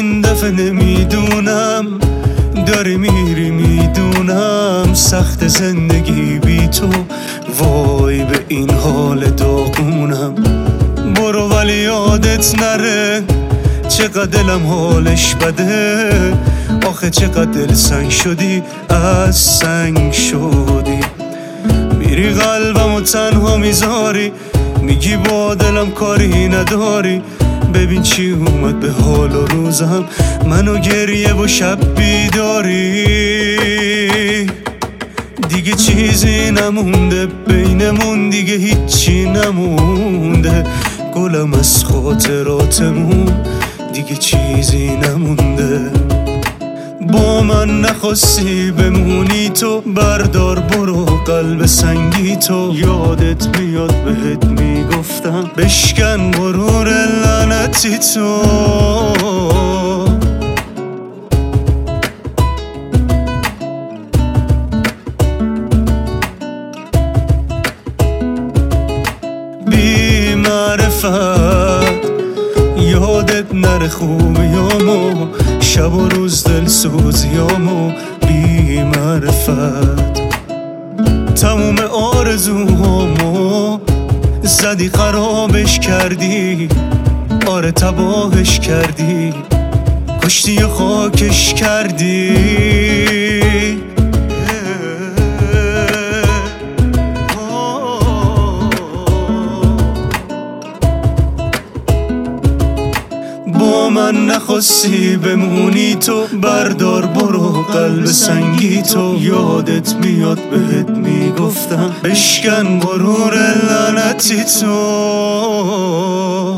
این دفعه نمیدونم داری میری، میدونم سخت زندگی بی تو، وای به این حال داغونم. برو ولی یادت نره چقدر دلم حالش بده، آخه چقدر دل سنگ شدی، از سنگ شدی. میری قلبم و تنها میذاری، میگی با دلم کاری نداری. ببین چی اومد به حال و روزم، منو گریه و شب بیداری. دیگه چیزی نمونده بینمون، دیگه هیچی نمونده. گلم از خاطراتمون دیگه چیزی نمونده. با من نخواستی بمونی تو، بردار برو قلب سنگی تو. یادت میاد بهت میگفتم بشکن غرور لعنتی تو. بی معرفت یادت نره خوبیامو، شب و روز دل سوزیامو. بی معرفت تموم آرزوهامو زدی خرابش کردی، آره تباهش کردی، کشتی و خاکش کردی. با من نخواستی بمونی تو، بردار برو قلب سنگی تو. یادت میاد بهت میگفتم بشکن غرور لعنتی تو.